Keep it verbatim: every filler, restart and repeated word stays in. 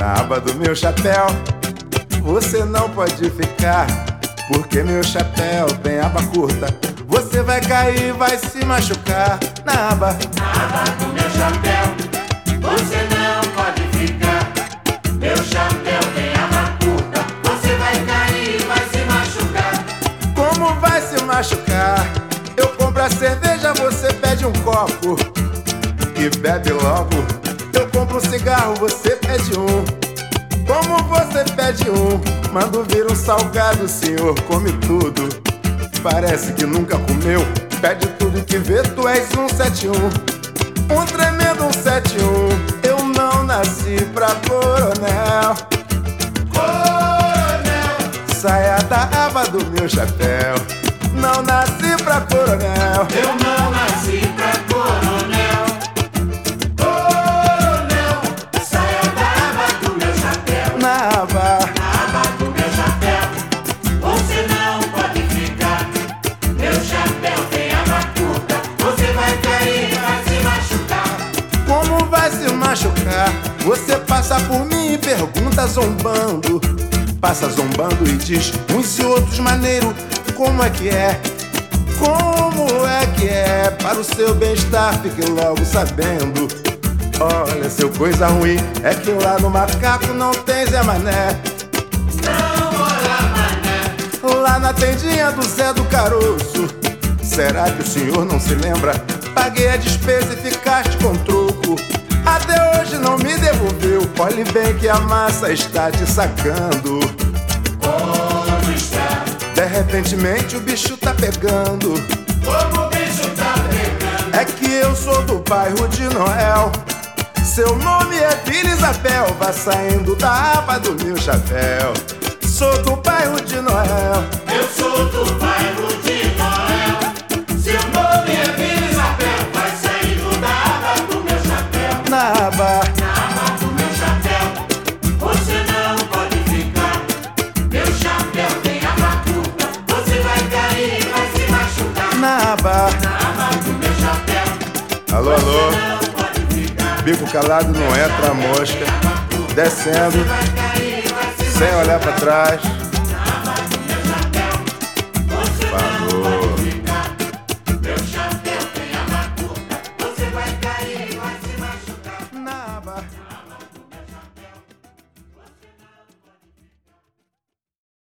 Na aba do meu chapéu você não pode ficar, porque meu chapéu tem aba curta. Você vai cair, vai se machucar. Na aba, na aba do meu chapéu você não pode ficar. Meu chapéu tem aba curta. Você vai cair, vai se machucar. Como vai se machucar? Eu compro a cerveja, você pede um copo e bebe logo. Eu compro um cigarro, você pede um. Como você pede um, mando vir um salgado, o senhor come tudo. Parece que nunca comeu, pede tudo que vê, tu és um sete um. Um tremendo um sete um. Eu não nasci pra coronel. Coronel, saia da aba do meu chapéu. Não nasci pra coronel. eu não nasci pra coronel. Na aba, na aba do meu chapéu você não pode ficar. Meu chapéu tem aba curta. Você vai cair, vai se machucar. como vai se machucar? Você passa por mim e pergunta zombando. Passa zombando e diz uns e outros maneiro. Como é que é? Como é que é? Para o seu bem-estar, fique logo sabendo. Olha, seu coisa ruim é que lá no macaco não tem Zé Mané. Não, olá, mané. Lá na tendinha do Zé do Caroço. Será que o senhor não se lembra? Paguei a despesa e ficaste com troco. Até hoje não me devolveu. Olhe bem que a massa está te sacando. Como está? De repentemente o bicho tá pegando. Como o bicho tá pegando? É que eu sou do bairro de Noel. Seu nome é Vila Isabel. Vá saindo da aba do meu chapéu. Sou do bairro de Noel. Eu sou do bairro de Noel. Seu nome é Vila Isabel. Vai saindo da aba do meu chapéu. Na aba, Na aba do meu chapéu você não pode ficar. Meu chapéu tem aba curta. Você vai cair, vai se machucar. na aba. Na aba do meu chapéu Alô, alô. não pode ficar. Bico calado não entra a mosca. Descendo, Vai cair, vai se sem olhar pra trás.